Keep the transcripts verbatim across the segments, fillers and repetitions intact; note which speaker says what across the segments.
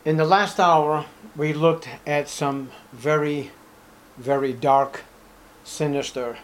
Speaker 1: In the last hour, we looked at some very, very dark, sinister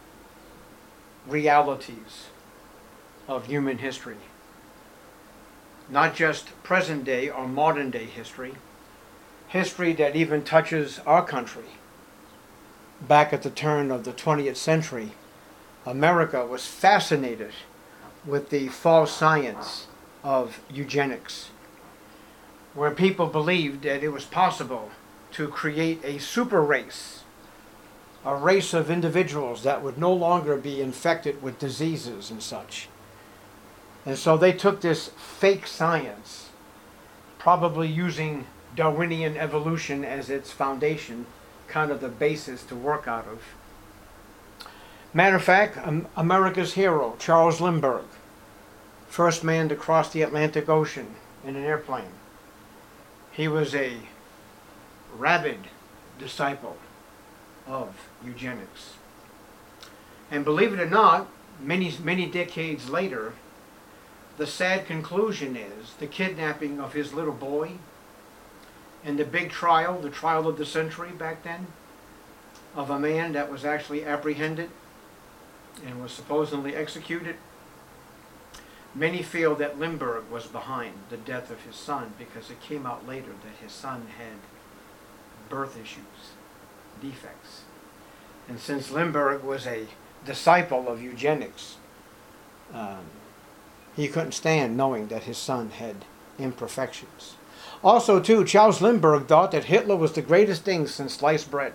Speaker 1: realities of human history. Not just present day or modern day history, history that even touches our country. Back at the turn of the twentieth century, America was fascinated with the false science of eugenics, where people believed that it was possible to create a super race, a race of individuals that would no longer be infected with diseases and such. And so they took this fake science, probably using Darwinian evolution as its foundation, kind of the basis to work out of. Matter of fact, um, America's hero, Charles Lindbergh, first man to cross the Atlantic Ocean in an airplane. He was a rabid disciple of eugenics. And believe it or not, many, many decades later, the sad conclusion is the kidnapping of his little boy and the big trial, the trial of the century back then, of a man that was actually apprehended and was supposedly executed. Many feel that Lindbergh was behind the death of his son because it came out later that his son had birth issues, defects. And since Lindbergh was a disciple of eugenics, um, he couldn't stand knowing that his son had imperfections. Also, too, Charles Lindbergh thought that Hitler was the greatest thing since sliced bread.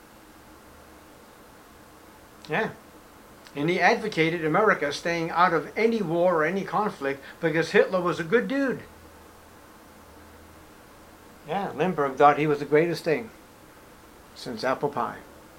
Speaker 1: Yeah. And he advocated America staying out of any war or any conflict because Hitler was a good dude. Yeah, Lindbergh thought he was the greatest thing since apple pie.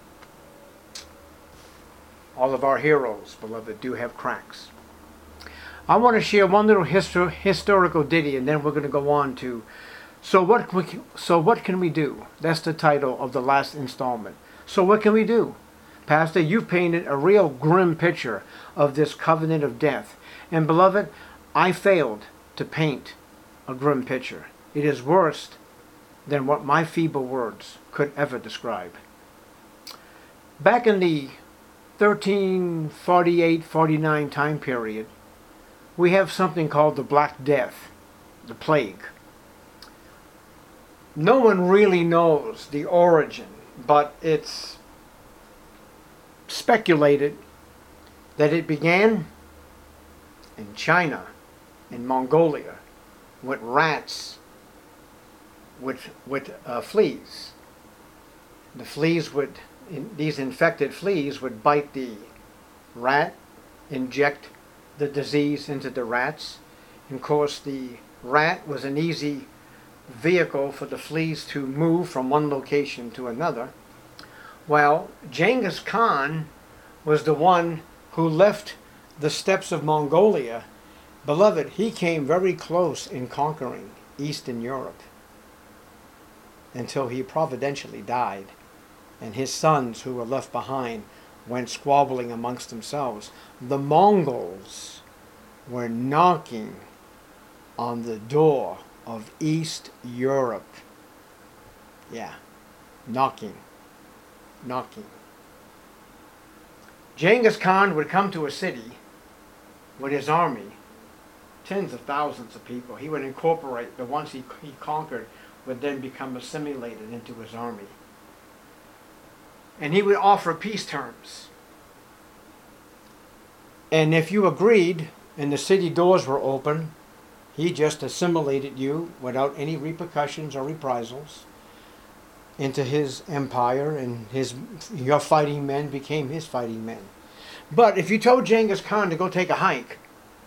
Speaker 1: All of our heroes, beloved, do have cracks. I want to share one little histor- historical ditty, and then we're going to go on to so what we can, so what can we do? That's the title of the last installment. So what can we do? Pastor, you've painted a real grim picture of this covenant of death. And beloved, I failed to paint a grim picture. It is worse than what my feeble words could ever describe. Back in the thirteen forty-eight forty-nine time period, we have something called the Black Death, the plague. No one really knows the origin, but it's speculated that it began in China, in Mongolia, with rats, with, with uh, fleas. The fleas would, in, these infected fleas would bite the rat, inject the disease into the rats. And of course, the rat was an easy vehicle for the fleas to move from one location to another. Well, Genghis Khan was the one who left the steppes of Mongolia. Beloved, he came very close in conquering Eastern Europe until he providentially died. And his sons who were left behind went squabbling amongst themselves. The Mongols were knocking on the door of East Europe. Yeah, knocking. knocking. Genghis Khan would come to a city with his army, tens of thousands of people. He would incorporate the ones he, he conquered would then become assimilated into his army. And he would offer peace terms. And if you agreed and the city doors were open, he just assimilated you without any repercussions or reprisals into his empire, and his your fighting men became his fighting men. But if you told Genghis Khan to go take a hike,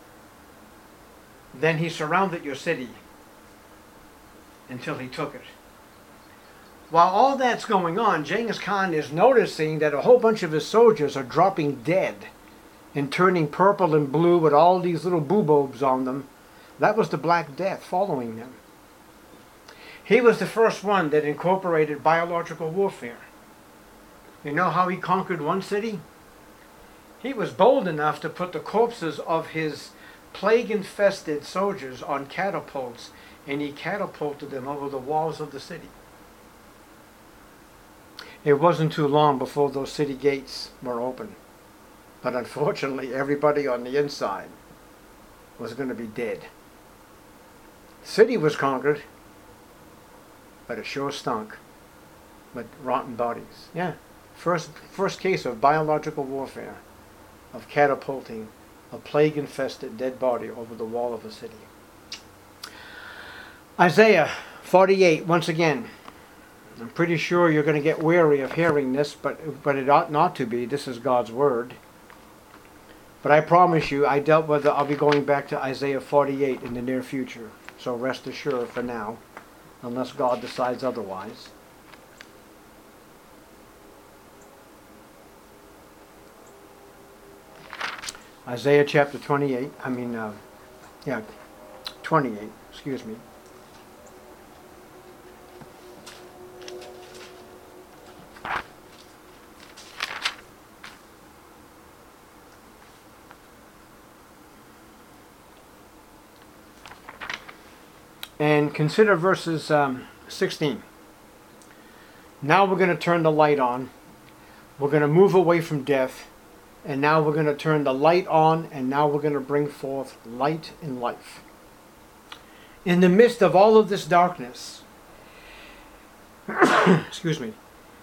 Speaker 1: then he surrounded your city until he took it. While all that's going on, Genghis Khan is noticing that a whole bunch of his soldiers are dropping dead and turning purple and blue with all these little boobobes on them. That was the Black Death following them. He was the first one that incorporated biological warfare. You know how he conquered one city? He was bold enough to put the corpses of his plague-infested soldiers on catapults and he catapulted them over the walls of the city. It wasn't too long before those city gates were open. But unfortunately, everybody on the inside was going to be dead. The city was conquered, but it sure stunk with rotten bodies. Yeah, first, first case of biological warfare, of catapulting a plague-infested dead body over the wall of a city. Isaiah forty-eight, once again. I'm pretty sure you're going to get weary of hearing this, but, but it ought not to be. This is God's word. But I promise you, I dealt with it. I'll be going back to Isaiah forty-eight in the near future. So rest assured for now, unless God decides otherwise. Isaiah chapter twenty-eight, I mean, uh, yeah, twenty-eight, excuse me. And consider verses um, sixteen. Now we're going to turn the light on. We're going to move away from death. And now we're going to turn the light on. And now we're going to bring forth light and life. In the midst of all of this darkness, excuse me.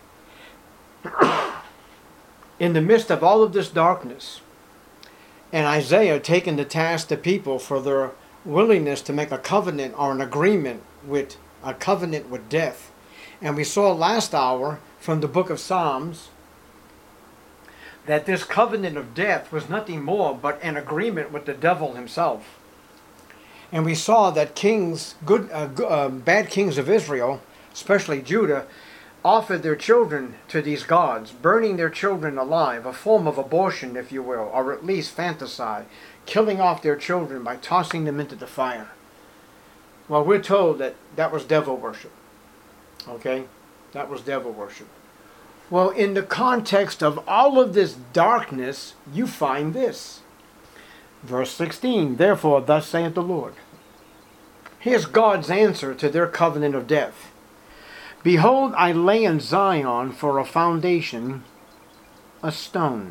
Speaker 1: In the midst of all of this darkness, and Isaiah taking the task to people for their willingness to make a covenant or an agreement with a covenant with death. And we saw last hour from the book of Psalms that this covenant of death was nothing more but an agreement with the devil himself. And we saw that kings, good, uh, uh, bad kings of Israel, especially Judah, offered their children to these gods, burning their children alive, a form of abortion, if you will, or at least fanticide, killing off their children by tossing them into the fire. Well, we're told that that was devil worship. Okay? That was devil worship. Well, in the context of all of this darkness, you find this. Verse sixteen, therefore, thus saith the Lord. Here's God's answer to their covenant of death. Behold, I lay in Zion for a foundation, a stone.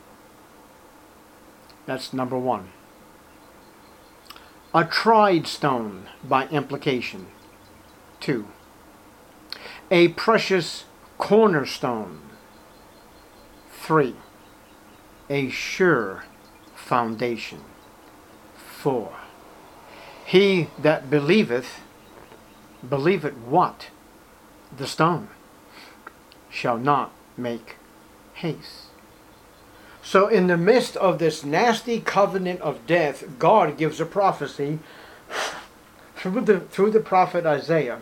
Speaker 1: That's number one. A tried stone by implication. Two. A precious cornerstone. Three. A sure foundation. Four. He that believeth, believeth what? The stone, shall not make haste. So in the midst of this nasty covenant of death, God gives a prophecy through the, through the prophet Isaiah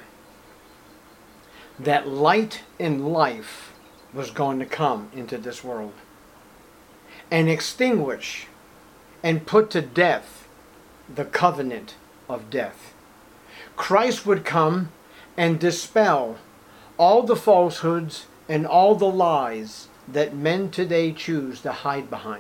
Speaker 1: that light and life was going to come into this world and extinguish and put to death the covenant of death. Christ would come and dispel all the falsehoods and all the lies that men today choose to hide behind.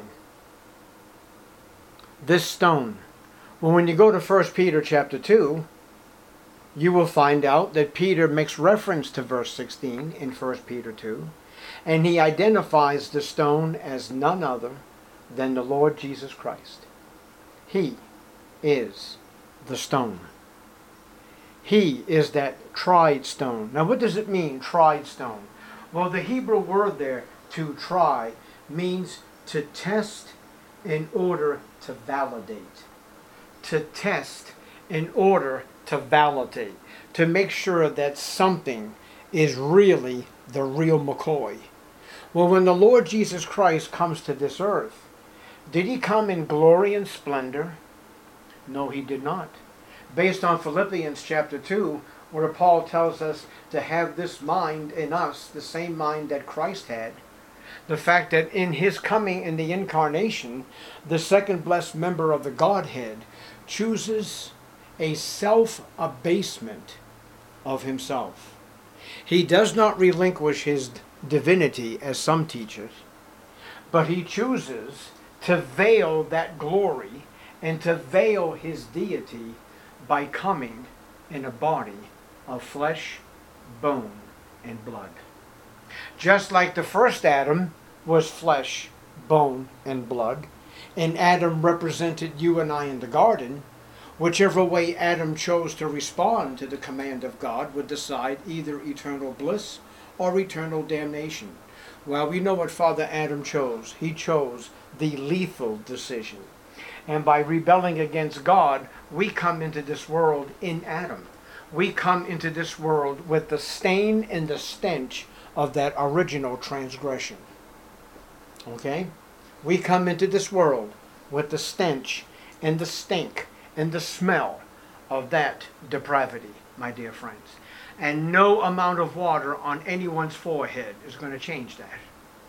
Speaker 1: This stone. Well, when you go to First Peter chapter two, you will find out that Peter makes reference to verse sixteen in First Peter two, and he identifies the stone as none other than the Lord Jesus Christ. He is the stone. He is that tried stone. Now what does it mean, tried stone? Well, the Hebrew word there, to try, means to test in order to validate. To test in order to validate. To make sure that something is really the real McCoy. Well, when the Lord Jesus Christ comes to this earth, did he come in glory and splendor? No, he did not. Based on Philippians chapter two, where Paul tells us to have this mind in us, the same mind that Christ had. The fact that in his coming in the incarnation, the second blessed member of the Godhead chooses a self-abasement of himself. He does not relinquish his divinity as some teachers, but he chooses to veil that glory and to veil his deity by coming in a body of flesh, bone, and blood. Just like the first Adam was flesh, bone, and blood, and Adam represented you and I in the garden, whichever way Adam chose to respond to the command of God would decide either eternal bliss or eternal damnation. Well, we know what Father Adam chose. He chose the lethal decision. And by rebelling against God, we come into this world in Adam. We come into this world with the stain and the stench of that original transgression. Okay? We come into this world with the stench and the stink and the smell of that depravity, my dear friends. And no amount of water on anyone's forehead is going to change that.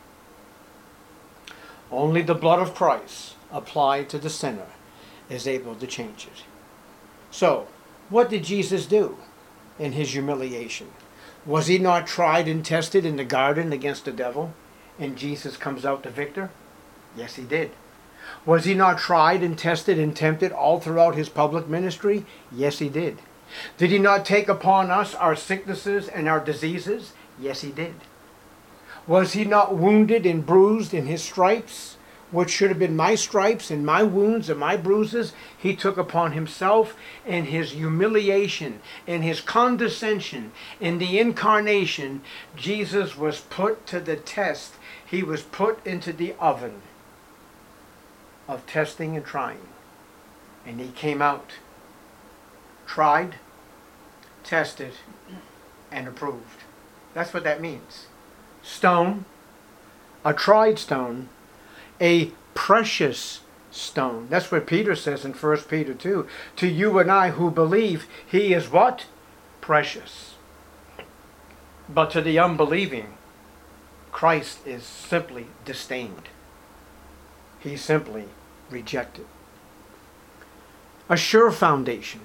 Speaker 1: Only the blood of Christ applied to the sinner is able to change it. So, what did Jesus do in his humiliation? Was he not tried and tested in the garden against the devil, and Jesus comes out the victor? Yes, he did. Was he not tried and tested and tempted all throughout his public ministry? Yes, he did. Did he not take upon us our sicknesses and our diseases? Yes, he did. Was he not wounded and bruised in his stripes, which should have been my stripes and my wounds and my bruises? He took upon himself in his humiliation, in his condescension, in the incarnation. Jesus was put to the test. He was put into the oven of testing and trying. And he came out tried, tested, and approved. That's what that means. Stone, a tried stone, a precious stone. That's what Peter says in First Peter two. To you and I who believe, he is what? Precious. But to the unbelieving, Christ is simply disdained. He's simply rejected. A sure foundation.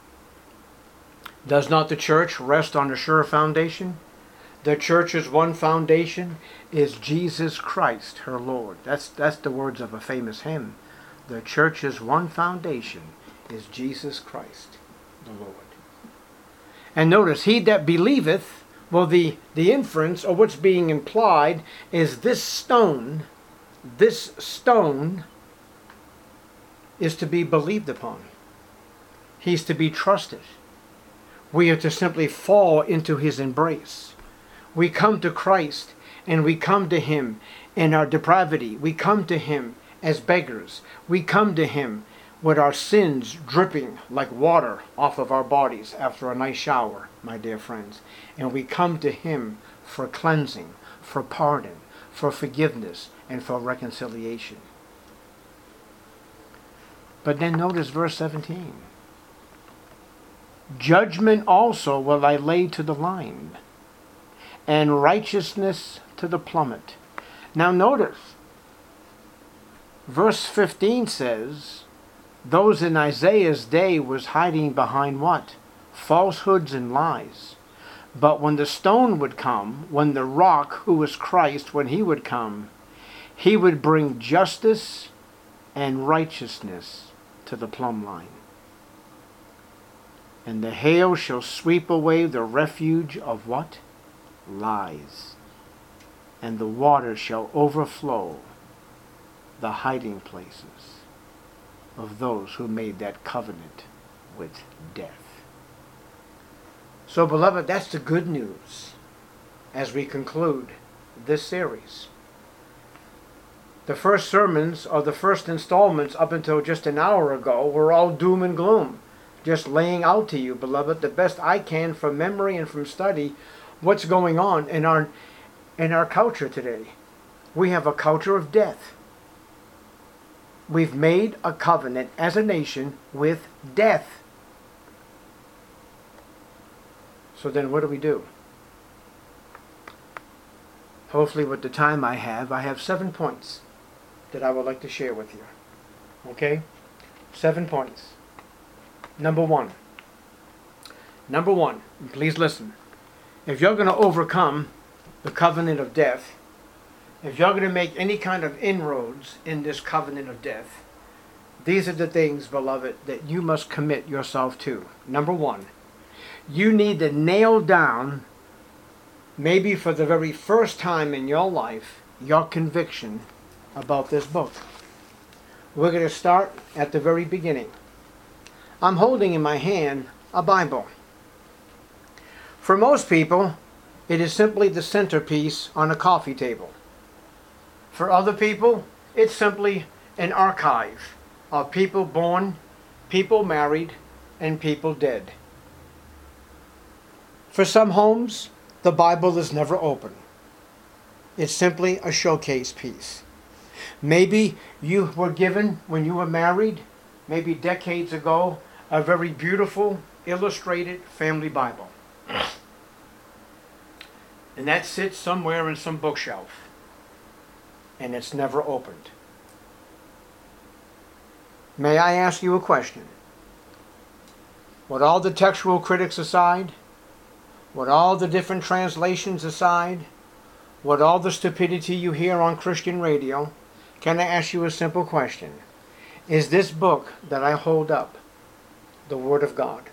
Speaker 1: Does not the church rest on a sure foundation? The church's one foundation is Jesus Christ, her Lord. That's, that's the words of a famous hymn. The church's one foundation is Jesus Christ, the Lord. And notice, he that believeth, well, the, the inference, or what's being implied, is this stone, this stone is to be believed upon. He's to be trusted. We are to simply fall into his embrace. We come to Christ, and we come to him in our depravity. We come to him as beggars. We come to him with our sins dripping like water off of our bodies after a nice shower, my dear friends. And we come to him for cleansing, for pardon, for forgiveness, and for reconciliation. But then notice verse seventeen. Judgment also will I lay to the line, and righteousness to the plummet. Now notice, verse fifteen says, those in Isaiah's day was hiding behind what? Falsehoods and lies. But when the stone would come, when the rock, who was Christ, when he would come, he would bring justice and righteousness to the plumb line. And the hail shall sweep away the refuge of what? Lies. And the water shall overflow the hiding places of those who made that covenant with death. So, beloved, that's the good news as we conclude this series. The first sermons, or the first installments up until just an hour ago, were all doom and gloom. Just laying out to you, beloved, the best I can from memory and from study, what's going on in our, in our culture today. We have a culture of death. We've made a covenant as a nation with death. So then what do we do? Hopefully with the time I have, I have seven points that I would like to share with you. Okay? Seven points. Number one. Number one, and please listen. If you're going to overcome the covenant of death, if you're going to make any kind of inroads in this covenant of death, these are the things, beloved, that you must commit yourself to. Number one, You need to nail down, maybe for the very first time in your life, your conviction about this book. We're going to start at the very beginning. I'm holding in my hand a Bible. For most people, it is simply the centerpiece on a coffee table. For other people, it's simply an archive of people born, people married, and people dead. For some homes, the Bible is never open. It's simply a showcase piece. Maybe you were given, when you were married, maybe decades ago, a very beautiful, illustrated family Bible. And that sits somewhere in some bookshelf. And it's never opened. May I ask you a question? What all the textual critics aside, what all the different translations aside, what all the stupidity you hear on Christian radio, can I ask you a simple question? Is this book that I hold up the Word of God?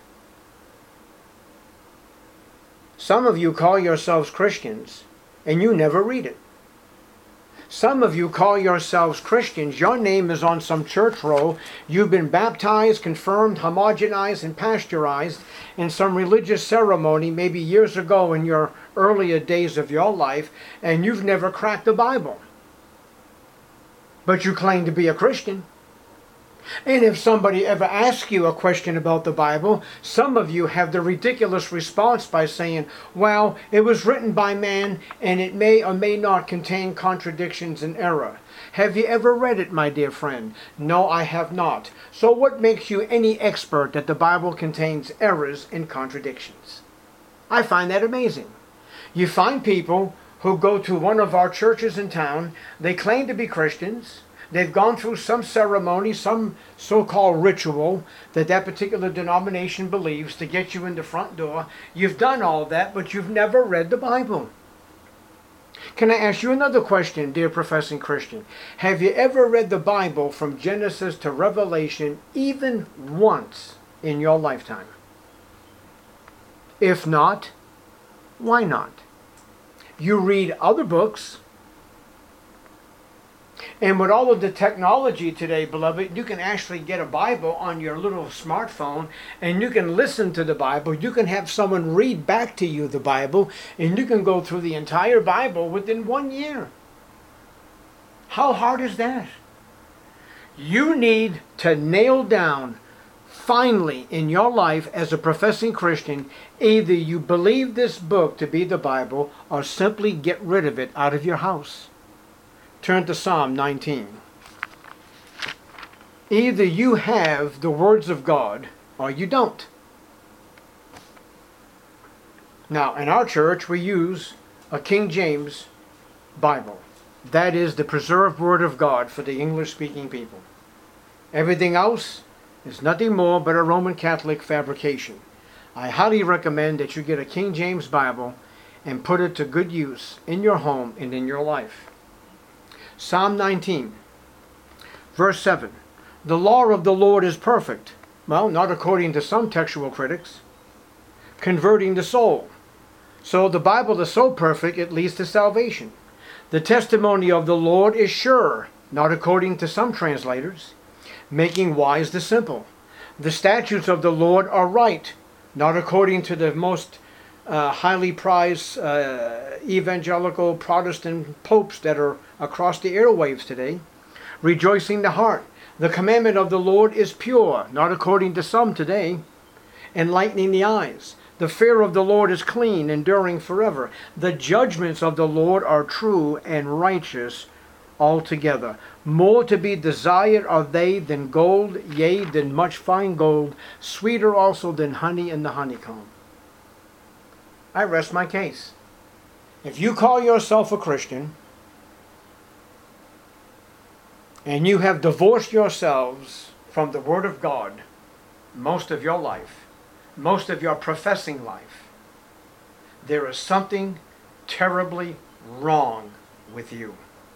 Speaker 1: Some of you call yourselves Christians and you never read it. Some of you call yourselves Christians. Your name is on some church roll. You've been baptized, confirmed, homogenized, and pasteurized in some religious ceremony maybe years ago in your earlier days of your life, and you've never cracked the Bible. But you claim to be a Christian. And if somebody ever asks you a question about the Bible, some of you have the ridiculous response by saying, well, it was written by man and it may or may not contain contradictions and error. Have you ever read it, my dear friend? No, I have not. So what makes you any expert that the Bible contains errors and contradictions? I find that amazing. You find people who go to one of our churches in town, they claim to be Christians. They've gone through some ceremony, some so-called ritual that that particular denomination believes to get you in the front door. You've done all that, but you've never read the Bible. Can I ask you another question, dear professing Christian? Have you ever read the Bible from Genesis to Revelation even once in your lifetime? If not, why not? You read other books. And with all of the technology today, beloved, you can actually get a Bible on your little smartphone and you can listen to the Bible. You can have someone read back to you the Bible and you can go through the entire Bible within one year. How hard is that? You need to nail down finally in your life as a professing Christian, either you believe this book to be the Bible or simply get rid of it out of your house. Turn to Psalm nineteen. Either you have the words of God or you don't. Now, in our church, we use a King James Bible. That is the preserved Word of God for the English-speaking people. Everything else is nothing more but a Roman Catholic fabrication. I highly recommend that you get a King James Bible and put it to good use in your home and in your life. Psalm nineteen, verse seven. The law of the Lord is perfect. Well, not according to some textual critics. Converting the soul. So the Bible is so perfect it leads to salvation. The testimony of the Lord is sure, not according to some translators. Making wise the simple. The statutes of the Lord are right, not according to the most Uh, highly prized uh, evangelical Protestant popes that are across the airwaves today. Rejoicing the heart. The commandment of the Lord is pure, not according to some today. Enlightening the eyes. The fear of the Lord is clean, enduring forever. The judgments of the Lord are true and righteous altogether. More to be desired are they than gold, yea, than much fine gold, sweeter also than honey in the honeycomb. I rest my case. If you call yourself a Christian and you have divorced yourselves from the Word of God most of your life, most of your professing life, there is something terribly wrong with you.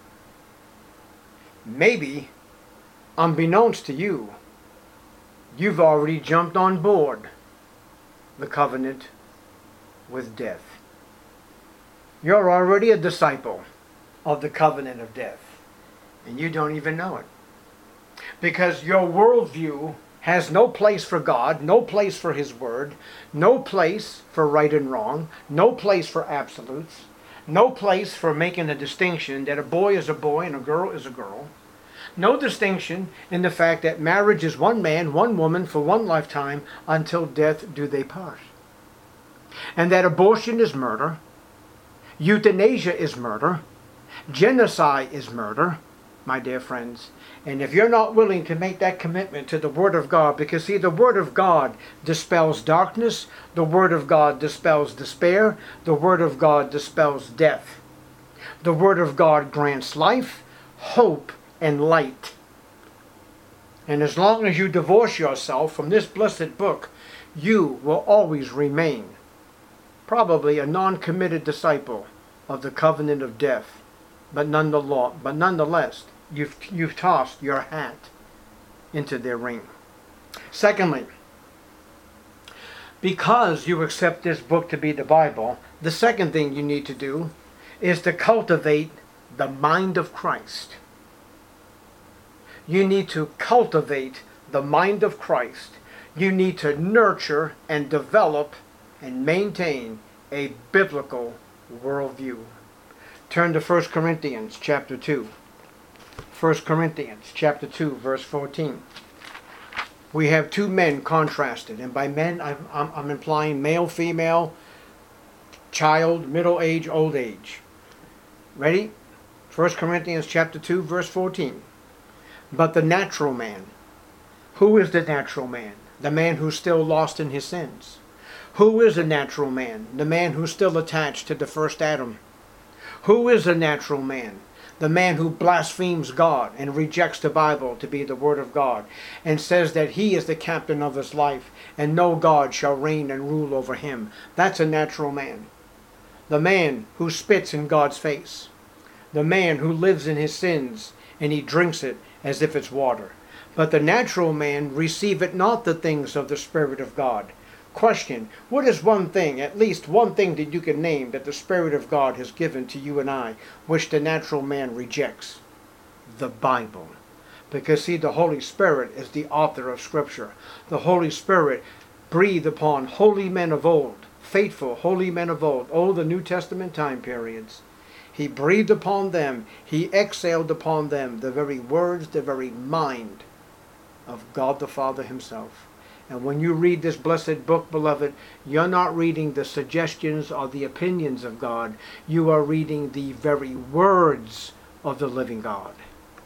Speaker 1: Maybe, unbeknownst to you, you've already jumped on board the covenant with death. You're already a disciple of the covenant of death, and you don't even know it. Because your worldview has no place for God, no place for His Word, no place for right and wrong, no place for absolutes, no place for making a distinction that a boy is a boy and a girl is a girl, no distinction in the fact that marriage is one man, one woman for one lifetime until death do they part. And that abortion is murder, euthanasia is murder, genocide is murder, my dear friends. And if you're not willing to make that commitment to the Word of God, because see, the Word of God dispels darkness, the Word of God dispels despair, the Word of God dispels death. The Word of God grants life, hope, and light. And as long as you divorce yourself from this blessed book, you will always remain probably a non-committed disciple of the covenant of death, but nonetheless, but nonetheless you've, you've tossed your hat into their ring. Secondly, because you accept this book to be the Bible, the second thing you need to do is to cultivate the mind of Christ. You need to cultivate the mind of Christ. You need to nurture and develop and maintain a biblical worldview. Turn to First Corinthians chapter two. First Corinthians chapter two, verse fourteen. We have two men contrasted, and by men I'm, I'm, I'm implying male, female, child, middle age, old age. Ready? First Corinthians chapter two, verse fourteen. But the natural man. Who is the natural man? The man who's still lost in his sins. Who is a natural man? The man who's still attached to the first Adam. Who is a natural man? The man who blasphemes God and rejects the Bible to be the Word of God and says that he is the captain of his life and no God shall reign and rule over him. That's a natural man. The man who spits in God's face. The man who lives in his sins and he drinks it as if it's water. But the natural man receiveth not the things of the Spirit of God. Question, what is one thing, at least one thing that you can name that the Spirit of God has given to you and I, which the natural man rejects? The Bible. Because see, the Holy Spirit is the author of Scripture. The Holy Spirit breathed upon holy men of old, faithful holy men of old, oh, the New Testament time periods. He breathed upon them, he exhaled upon them the very words, the very mind of God the Father Himself. And when you read this blessed book, beloved, you're not reading the suggestions or the opinions of God. You are reading the very words of the living God.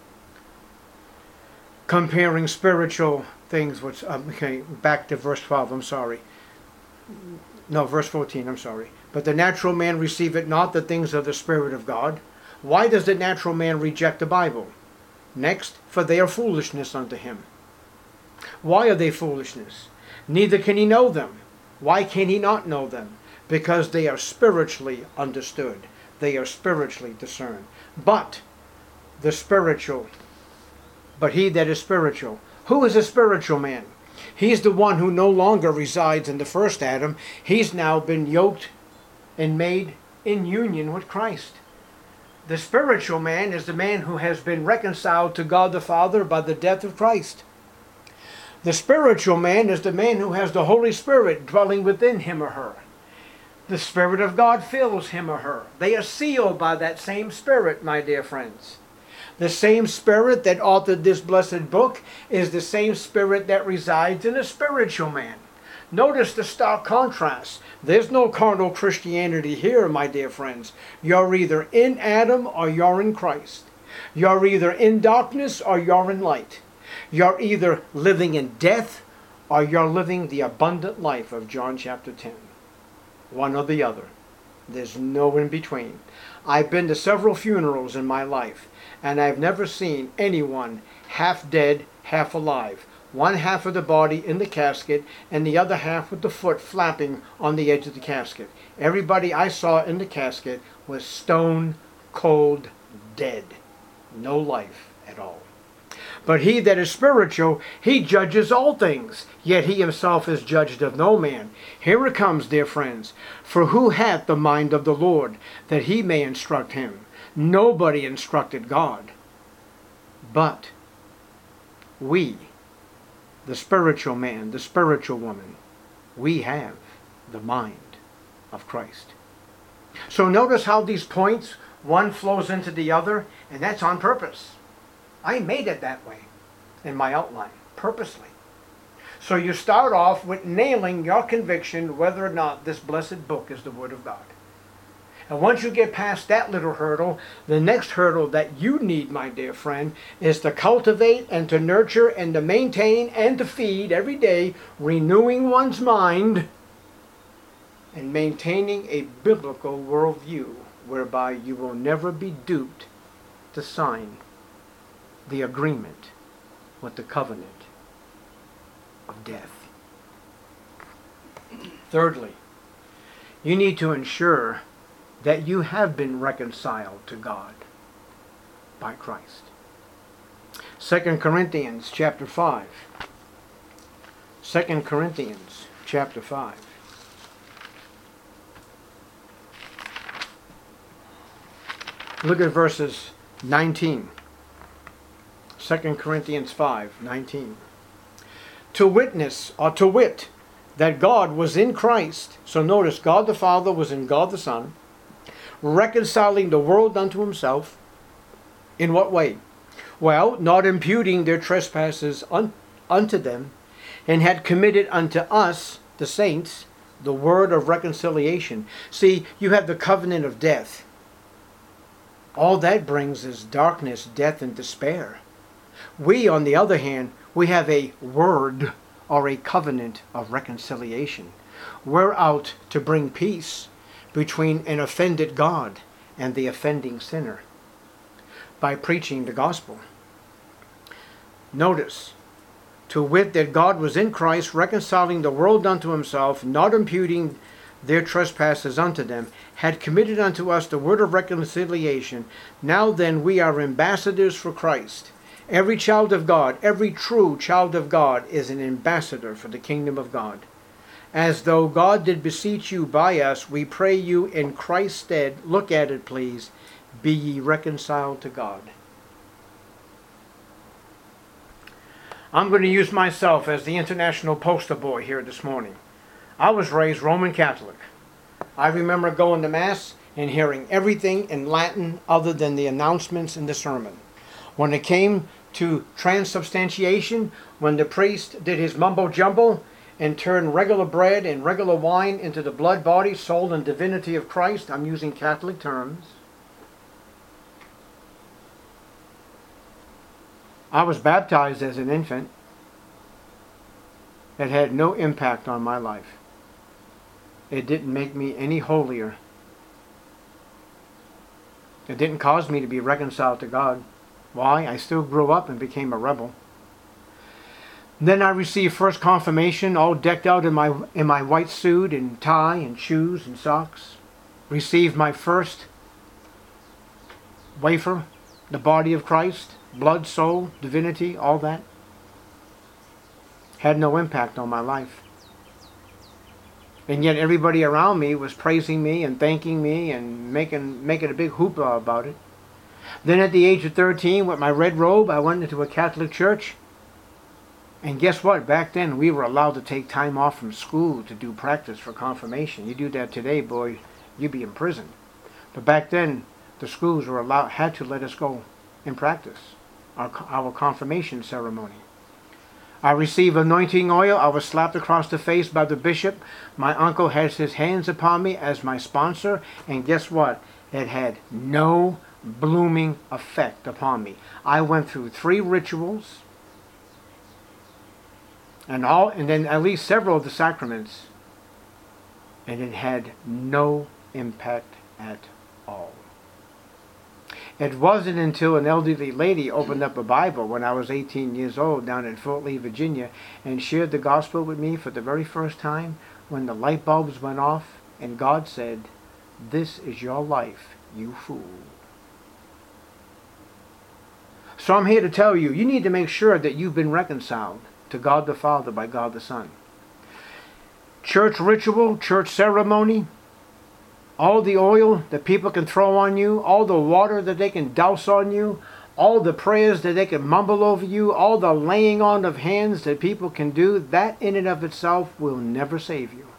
Speaker 1: Comparing spiritual things, which, um, okay, back to verse twelve, I'm sorry. No, verse fourteen, I'm sorry. But the natural man receiveth not the things of the Spirit of God. Why does the natural man reject the Bible? Next, for they are foolishness unto him. Why are they foolishness? Neither can he know them. Why can he not know them? Because they are spiritually understood. They are spiritually discerned. But the spiritual, but he that is spiritual. Who is a spiritual man? He's the one who no longer resides in the first Adam. He's now been yoked and made in union with Christ. The spiritual man is the man who has been reconciled to God the Father by the death of Christ. The spiritual man is the man who has the Holy Spirit dwelling within him or her. The Spirit of God fills him or her. They are sealed by that same Spirit, my dear friends. The same Spirit that authored this blessed book is the same Spirit that resides in a spiritual man. Notice the stark contrast. There's no carnal Christianity here, my dear friends. You're either in Adam or you're in Christ. You're either in darkness or you're in light. You're either living in death or you're living the abundant life of John chapter ten. One or the other. There's no in between. I've been to several funerals in my life, and I've never seen anyone half dead, half alive. One half of the body in the casket, and the other half with the foot flapping on the edge of the casket. Everybody I saw in the casket was stone cold dead. No life at all. But he that is spiritual, he judges all things, yet he himself is judged of no man. Here it comes, dear friends. For who hath the mind of the Lord, that he may instruct him? Nobody instructed God. But we, the spiritual man, the spiritual woman, we have the mind of Christ. So notice how these points, one flows into the other, and that's on purpose. I made it that way in my outline, purposely. So you start off with nailing your conviction whether or not this blessed book is the Word of God. And once you get past that little hurdle, the next hurdle that you need, my dear friend, is to cultivate and to nurture and to maintain and to feed every day, renewing one's mind and maintaining a biblical worldview whereby you will never be duped to sign the agreement with the covenant of death. Thirdly, you need to ensure that you have been reconciled to God by Christ. Second Corinthians chapter five. Second Corinthians chapter five. Look at verses nineteen. Second Corinthians five nineteen. To witness, or to wit, that God was in Christ. So notice, God the Father was in God the Son, reconciling the world unto himself. In what way? Well, not imputing their trespasses un unto them, and had committed unto us, the saints, the word of reconciliation. See, you have the covenant of death. All that brings is darkness, death, and despair. We, on the other hand, we have a word or a covenant of reconciliation. We're out to bring peace between an offended God and the offending sinner by preaching the gospel. Notice, to wit that God was in Christ, reconciling the world unto himself, not imputing their trespasses unto them, had committed unto us the word of reconciliation. Now then we are ambassadors for Christ. Every child of God, every true child of God is an ambassador for the kingdom of God. As though God did beseech you by us, we pray you in Christ's stead, look at it please, be ye reconciled to God. I'm going to use myself as the international poster boy here this morning. I was raised Roman Catholic. I remember going to Mass and hearing everything in Latin other than the announcements in the sermon. When it came to transubstantiation, when the priest did his mumbo-jumbo and turned regular bread and regular wine into the blood, body, soul, and divinity of Christ, I'm using Catholic terms, I was baptized as an infant. It had no impact on my life. It didn't make me any holier. It didn't cause me to be reconciled to God. Why? I still grew up and became a rebel. Then I received first confirmation, all decked out in my in my white suit and tie and shoes and socks. Received my first wafer, the body of Christ, blood, soul, divinity, all that. Had no impact on my life. And yet everybody around me was praising me and thanking me and making making a big hoopla about it. Then at the age of thirteen, with my red robe, I went into a Catholic church. And guess what? Back then, we were allowed to take time off from school to do practice for confirmation. You do that today, boy, you'd be in prison. But back then, the schools were allowed, had to let us go and practice our, our confirmation ceremony. I received anointing oil. I was slapped across the face by the bishop. My uncle has his hands upon me as my sponsor. And guess what? It had no blooming effect upon me. I went through three rituals and all, and then at least several of the sacraments, and it had no impact at all. It wasn't until an elderly lady opened up a Bible when I was eighteen years old down in Fort Lee, Virginia, and shared the gospel with me for the very first time when the light bulbs went off and God said, "This is your life, you fool." So I'm here to tell you, you need to make sure that you've been reconciled to God the Father by God the Son. Church ritual, church ceremony, all the oil that people can throw on you, all the water that they can douse on you, all the prayers that they can mumble over you, all the laying on of hands that people can do, that in and of itself will never save you.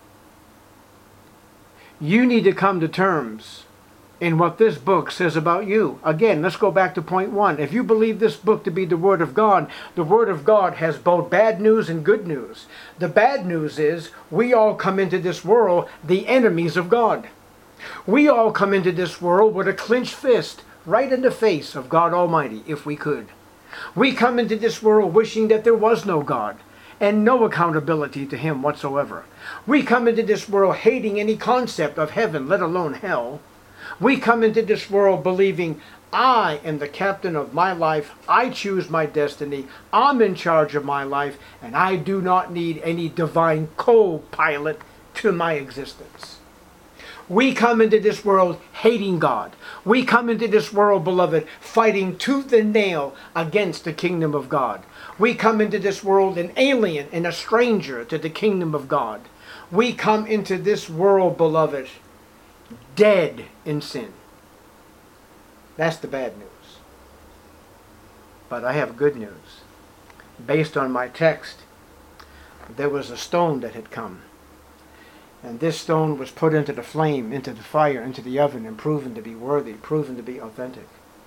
Speaker 1: You need to come to terms in what this book says about you. Again, let's go back to point one. If you believe this book to be the Word of God, the Word of God has both bad news and good news. The bad news is we all come into this world the enemies of God. We all come into this world with a clenched fist right in the face of God Almighty, if we could. We come into this world wishing that there was no God and no accountability to Him whatsoever. We come into this world hating any concept of heaven, let alone hell. We come into this world believing I am the captain of my life, I choose my destiny, I'm in charge of my life, and I do not need any divine co-pilot to my existence. We come into this world hating God. We come into this world, beloved, fighting tooth and nail against the kingdom of God. We come into this world an alien and a stranger to the kingdom of God. We come into this world, beloved, dead in sin. That's the bad news. But I have good news. Based on my text, there was a stone that had come. And this stone was put into the flame, into the fire, into the oven, and proven to be worthy, proven to be authentic.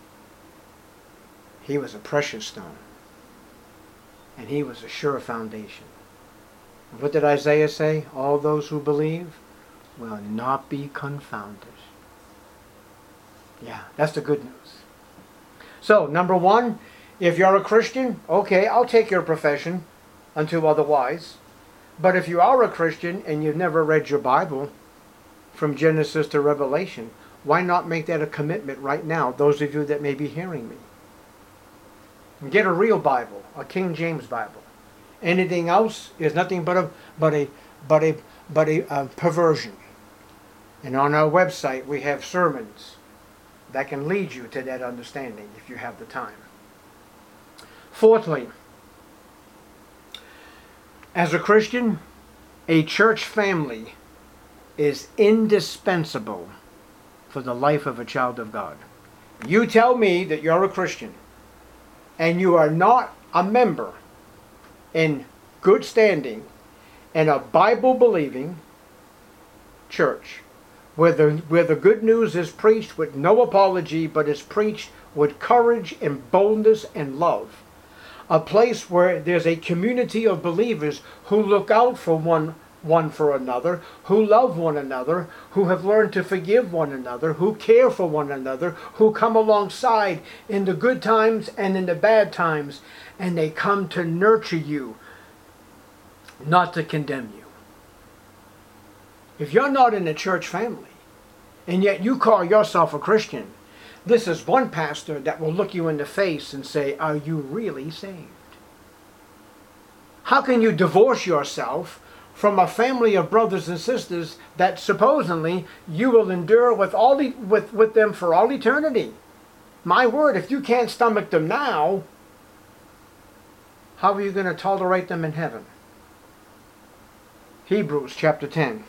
Speaker 1: He was a precious stone. And he was a sure foundation. What did Isaiah say? All those who believe will not be confounded. Yeah, that's the good news. So, number one, if you're a Christian, okay, I'll take your profession until otherwise. But if you are a Christian and you've never read your Bible from Genesis to Revelation, why not make that a commitment right now, those of you that may be hearing me? And get a real Bible, a King James Bible. Anything else is nothing but a but a but a but a uh, perversion. And on our website we have sermons that can lead you to that understanding if you have the time. Fourthly, as a Christian, a church family is indispensable for the life of a child of God. You tell me that you're a Christian and you are not a member in good standing in a Bible-believing church where the, where the good news is preached with no apology, but is preached with courage and boldness and love. A place where there's a community of believers who look out for one, one for another, who love one another, who have learned to forgive one another, who care for one another, who come alongside in the good times and in the bad times, and they come to nurture you, not to condemn you. If you're not in a church family, and yet you call yourself a Christian, this is one pastor that will look you in the face and say, are you really saved? How can you divorce yourself from a family of brothers and sisters that supposedly you will endure with, all e with, with them for all eternity? My word, if you can't stomach them now, how are you going to tolerate them in heaven? Hebrews chapter ten.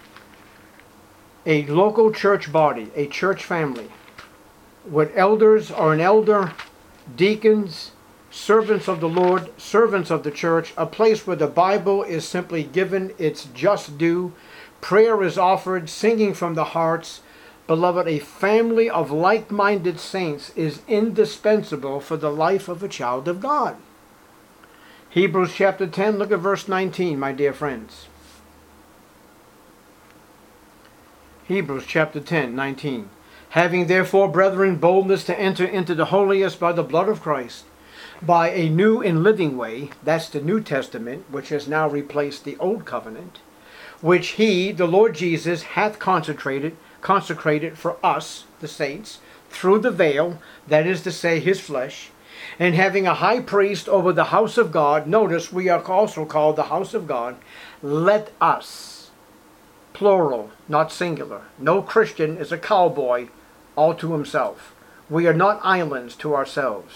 Speaker 1: A local church body, a church family, with elders or an elder, deacons, servants of the Lord, servants of the church, a place where the Bible is simply given its just due, prayer is offered, singing from the hearts. Beloved, a family of like-minded saints is indispensable for the life of a child of God. Hebrews chapter ten, look at verse nineteen, my dear friends. Hebrews chapter ten, nineteen. Having therefore, brethren, boldness to enter into the holiest by the blood of Christ, by a new and living way, that's the New Testament, which has now replaced the Old Covenant, which he, the Lord Jesus, hath consecrated, consecrated for us, the saints, through the veil, that is to say, his flesh, and having a high priest over the house of God, notice we are also called the house of God, let us, plural, not singular. No Christian is a cowboy all to himself. We are not islands to ourselves.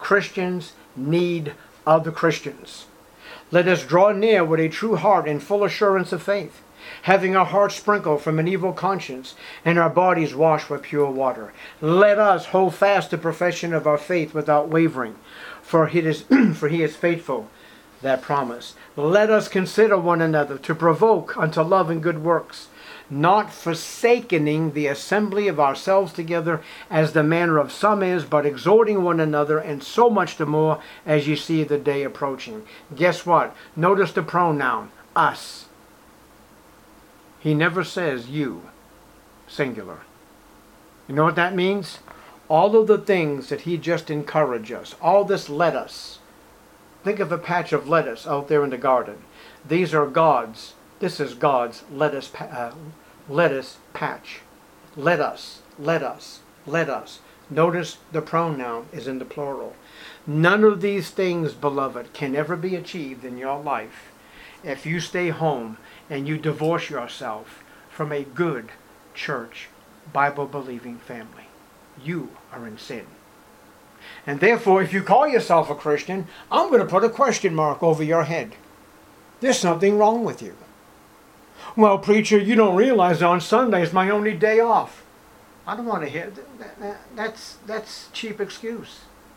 Speaker 1: Christians need other Christians. Let us draw near with a true heart and full assurance of faith, having our hearts sprinkled from an evil conscience and our bodies washed with pure water. Let us hold fast the profession of our faith without wavering, for he is, for he is faithful that promise. Let us consider one another to provoke unto love and good works, not forsaking the assembly of ourselves together, as the manner of some is, but exhorting one another, and so much the more as you see the day approaching. Guess what? Notice the pronoun, us. He never says you, singular. You know what that means? All of the things that he just encouraged us, all this let us. Think of a patch of lettuce out there in the garden. These are God's. This is God's lettuce, uh, lettuce patch. Let us, let us, let us. Notice the pronoun is in the plural. None of these things, beloved, can ever be achieved in your life if you stay home and you divorce yourself from a good church, Bible-believing family. You are in sin. And therefore, if you call yourself a Christian, I'm going to put a question mark over your head. There's something wrong with you. Well, preacher, you don't realize on Sunday is my only day off. I don't want to hear that. that that's, that's cheap excuse.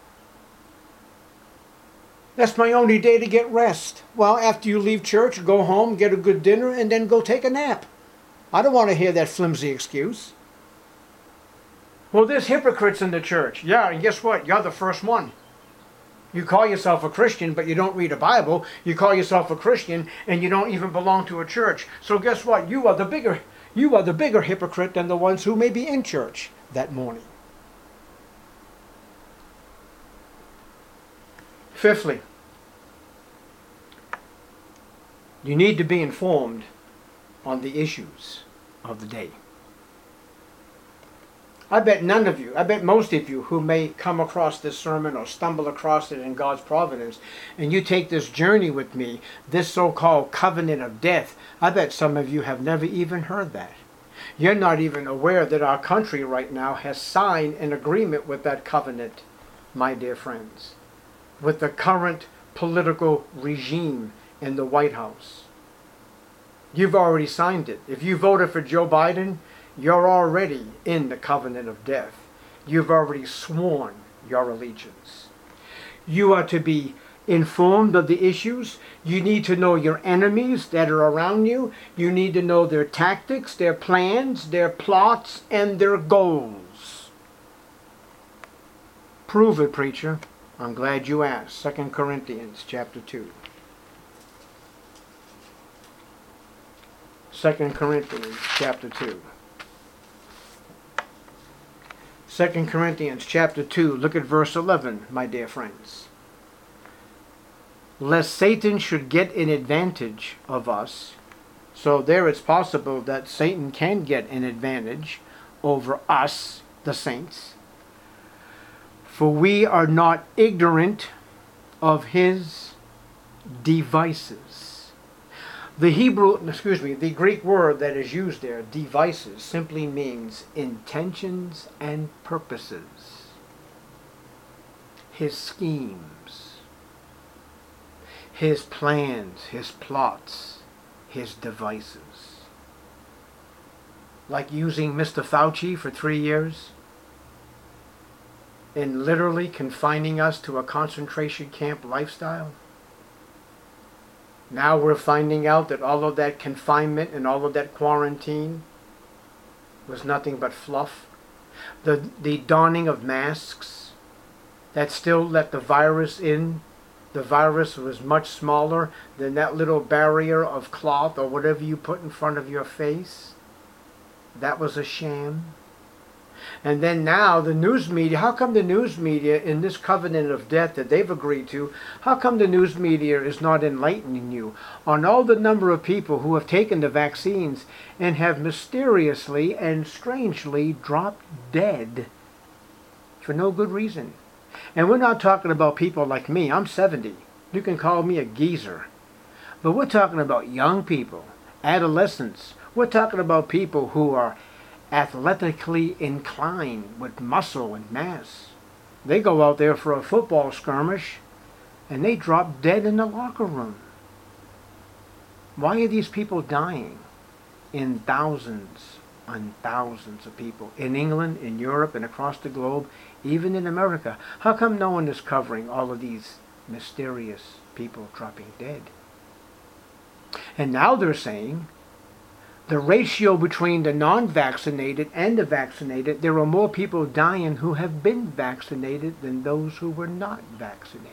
Speaker 1: That's my only day to get rest. Well, after you leave church, go home, get a good dinner, and then go take a nap. I don't want to hear that flimsy excuse. Well, there's hypocrites in the church. Yeah, and guess what? You're the first one. You call yourself a Christian, but you don't read a Bible. You call yourself a Christian, and you don't even belong to a church. So guess what? You are the bigger, you are the bigger hypocrite than the ones who may be in church that morning. Fifthly, you need to be informed on the issues of the day. I bet none of you, I bet most of you who may come across this sermon or stumble across it in God's providence, and you take this journey with me, this so-called covenant of death, I bet some of you have never even heard that. You're not even aware that our country right now has signed an agreement with that covenant, my dear friends, with the current political regime in the White House. You've already signed it. If you voted for Joe Biden, you're already in the covenant of death. You've already sworn your allegiance. You are to be informed of the issues. You need to know your enemies that are around you. You need to know their tactics, their plans, their plots, and their goals. Prove it, preacher. I'm glad you asked. Second Corinthians chapter two. Second Corinthians chapter two. Second Corinthians chapter two, look at verse eleven, my dear friends. Lest Satan should get an advantage of us. So there it's possible that Satan can get an advantage over us, the saints. For we are not ignorant of his devices. The Hebrew, excuse me, the Greek word that is used there, devices, simply means intentions and purposes. His schemes, his plans, his plots, his devices. Like using Mister Fauci for three years and literally confining us to a concentration camp lifestyle. Now we're finding out that all of that confinement and all of that quarantine was nothing but fluff. The, the donning of masks that still let the virus in, the virus was much smaller than that little barrier of cloth or whatever you put in front of your face. That was a sham. And then now the news media, how come the news media in this covenant of death that they've agreed to, how come the news media is not enlightening you on all the number of people who have taken the vaccines and have mysteriously and strangely dropped dead for no good reason? And we're not talking about people like me. I'm seventy. You can call me a geezer. But we're talking about young people, adolescents. We're talking about people who are athletically inclined with muscle and mass. They go out there for a football skirmish and they drop dead in the locker room. Why are these people dying in thousands and thousands of people? In England, in Europe, and across the globe, even in America. How come no one is covering all of these mysterious people dropping dead? And now they're saying the ratio between the non-vaccinated and the vaccinated, there are more people dying who have been vaccinated than those who were not vaccinated.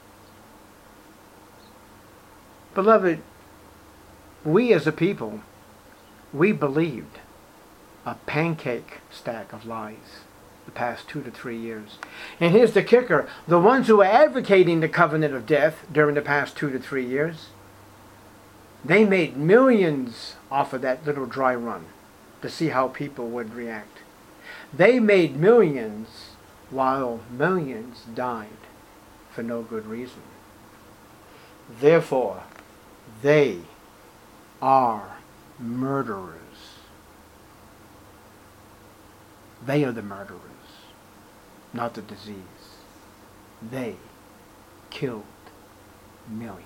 Speaker 1: Beloved, we as a people, we believed a pancake stack of lies the past two to three years. And here's the kicker. The ones who are advocating the covenant of death during the past two to three years, they made millions off of that little dry run to see how people would react. They made millions while millions died for no good reason. Therefore, they are murderers. They are the murderers, not the disease. They killed millions.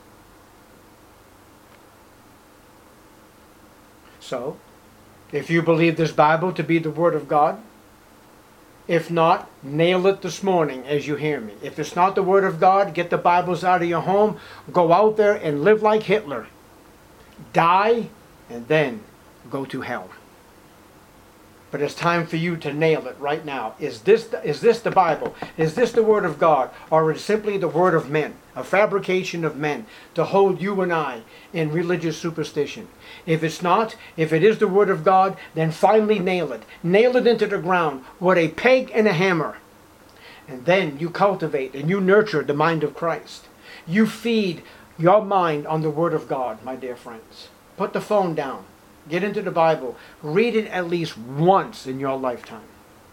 Speaker 1: So, if you believe this Bible to be the Word of God, if not, nail it this morning as you hear me. If it's not the Word of God, get the Bibles out of your home, go out there and live like Hitler. Die, and then go to hell. But it's time for you to nail it right now. Is this the, is this the Bible? Is this the Word of God? Or is it simply the word of men? A fabrication of men to hold you and I in religious superstition. If it's not, if it is the Word of God, then finally nail it. Nail it into the ground with a peg and a hammer. And then you cultivate and you nurture the mind of Christ. You feed your mind on the Word of God, my dear friends. Put the phone down. Get into the Bible. Read it at least once in your lifetime.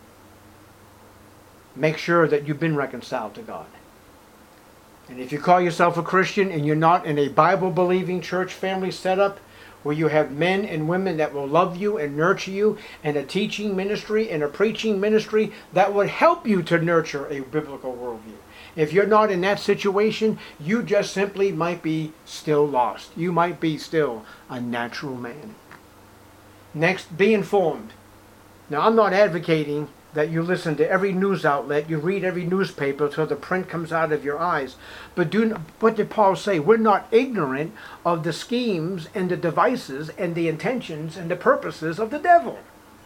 Speaker 1: Make sure that you've been reconciled to God. And if you call yourself a Christian and you're not in a Bible-believing church family setup where you have men and women that will love you and nurture you, and a teaching ministry and a preaching ministry that would help you to nurture a biblical worldview. If you're not in that situation, you just simply might be still lost. You might be still a natural man. Next, be informed. Now, I'm not advocating that you listen to every news outlet, you read every newspaper till the print comes out of your eyes. But do, what did Paul say? We're not ignorant of the schemes and the devices and the intentions and the purposes of the devil.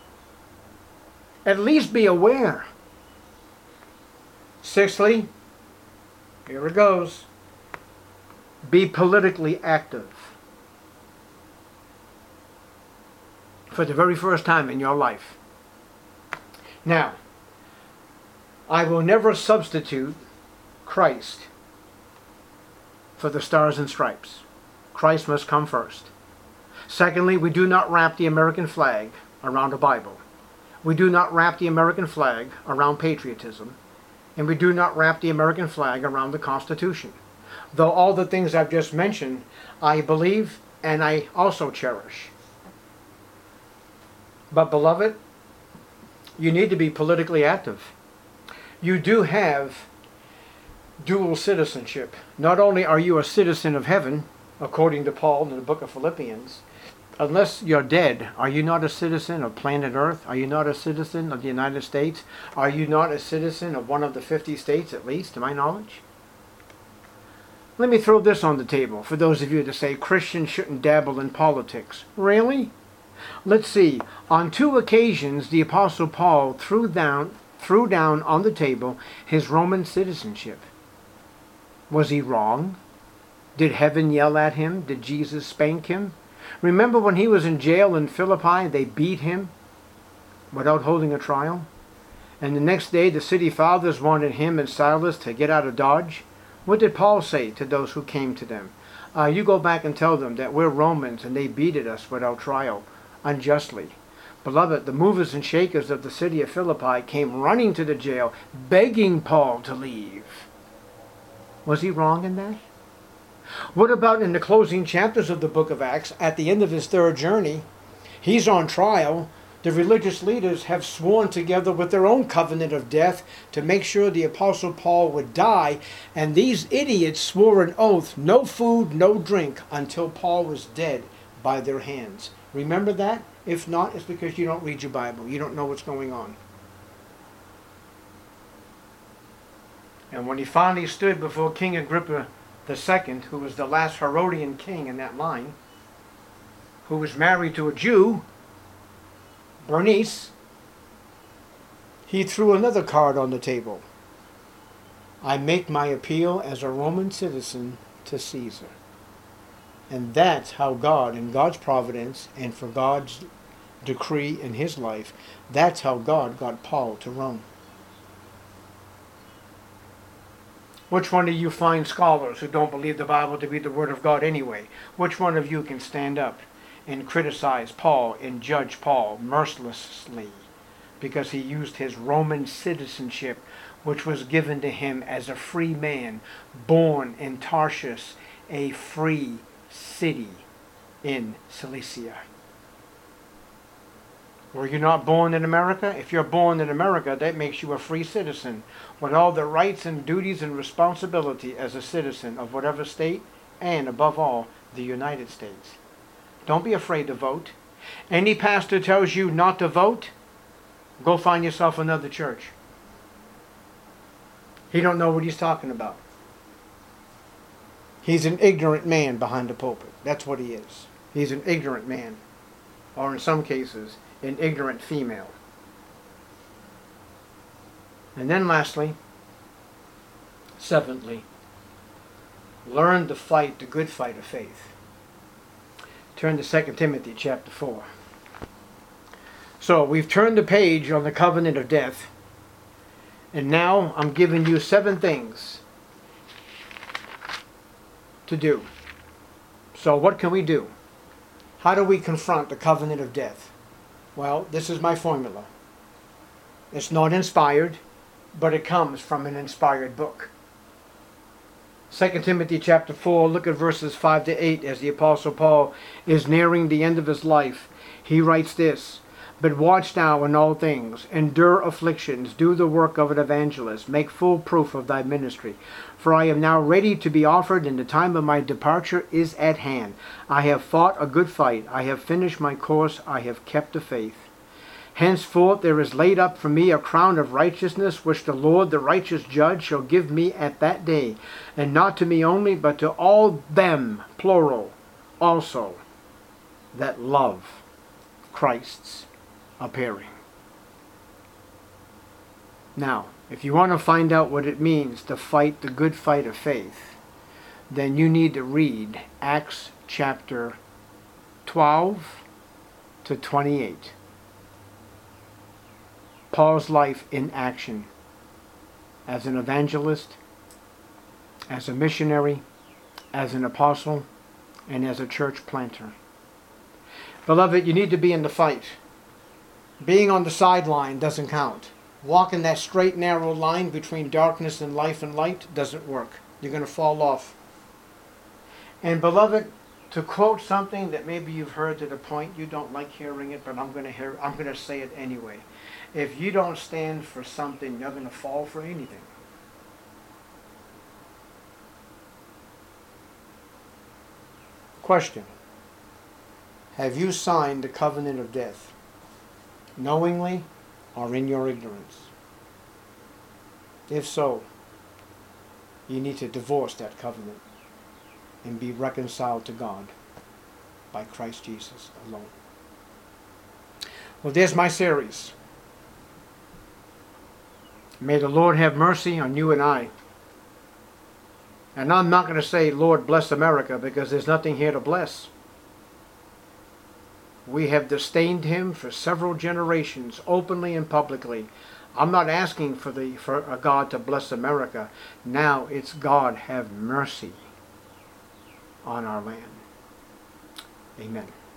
Speaker 1: At least be aware. Sixthly, here it goes. Be politically active. For the very first time in your life. Now, I will never substitute Christ for the stars and stripes. Christ must come first. Secondly, we do not wrap the American flag around a Bible. We do not wrap the American flag around patriotism. And we do not wrap the American flag around the Constitution. Though all the things I've just mentioned, I believe and I also cherish. But beloved, you need to be politically active. You do have dual citizenship. Not only are you a citizen of heaven, according to Paul in the book of Philippians, unless you're dead, are you not a citizen of planet Earth? Are you not a citizen of the United States? Are you not a citizen of one of the fifty states, at least, to my knowledge? Let me throw this on the table for those of you that say Christians shouldn't dabble in politics. Really? Let's see. On two occasions, the Apostle Paul threw down, threw down on the table his Roman citizenship. Was he wrong? Did heaven yell at him? Did Jesus spank him? Remember when he was in jail in Philippi, they beat him without holding a trial? And the next day, the city fathers wanted him and Silas to get out of Dodge. What did Paul say to those who came to them? Uh, you go back and tell them that we're Romans and they beated us without trial, unjustly. Beloved, the movers and shakers of the city of Philippi came running to the jail, begging Paul to leave. Was he wrong in that? What about in the closing chapters of the book of Acts, at the end of his third journey, he's on trial The religious leaders have sworn together with their own covenant of death to make sure the Apostle Paul would die, and these idiots swore an oath, no food, no drink, until Paul was dead by their hands. Remember that? If not, it's because you don't read your Bible. You don't know what's going on. And when he finally stood before King Agrippa the Second, who was the last Herodian king in that line, who was married to a Jew, Bernice, he threw another card on the table. I make my appeal as a Roman citizen to Caesar. And that's how God, in God's providence and for God's decree in his life, that's how God got Paul to Rome. Which one of you fine scholars who don't believe the Bible to be the Word of God anyway, which one of you can stand up and criticize Paul and judge Paul mercilessly because he used his Roman citizenship, which was given to him as a free man, born in Tarshish, a free city in Cilicia? Were you not born in America? If you're born in America, that makes you a free citizen with all the rights and duties and responsibility as a citizen of whatever state, and above all, the United States. Don't be afraid to vote. Any pastor tells you not to vote, go find yourself another church. He don't know what he's talking about. He's an ignorant man behind the pulpit. That's what he is. He's an ignorant man. Or in some cases, an ignorant female. And then lastly, seventhly, learn to fight the good fight of faith. Turn to Second Timothy chapter four. So we've turned the page on the covenant of death, and now I'm giving you seven things to do. So what can we do? How do we confront the covenant of death? Well, this is my formula. It's not inspired, but it comes from an inspired book. Second Timothy chapter four, look at verses five to eight as the Apostle Paul is nearing the end of his life. He writes this, But watch thou in all things, endure afflictions, do the work of an evangelist, make full proof of thy ministry. For I am now ready to be offered, and the time of my departure is at hand. I have fought a good fight, I have finished my course, I have kept the faith. Henceforth there is laid up for me a crown of righteousness, which the Lord, the righteous judge, shall give me at that day, and not to me only, but to all them, plural, also, that love Christ's appearing. Now, if you want to find out what it means to fight the good fight of faith, then you need to read Acts chapter twelve to twenty-eight. Paul's life in action as an evangelist, as a missionary, as an apostle, and as a church planter. Beloved, you need to be in the fight. Being on the sideline doesn't count. Walking that straight, narrow line between darkness and life and light doesn't work. You're going to fall off. And beloved, to quote something that maybe you've heard to the point you don't like hearing it, but I'm going to hear, I'm going to say it anyway. If you don't stand for something, you're going to fall for anything. Question. Have you signed the covenant of death, knowingly or in your ignorance? If so, you need to divorce that covenant and be reconciled to God by Christ Jesus alone. Well, there's my series. May the Lord have mercy on you and I. And I'm not going to say, Lord, bless America, because there's nothing here to bless. We have disdained him for several generations, openly and publicly. I'm not asking for the for a God to bless America. Now it's God have mercy on our land. Amen.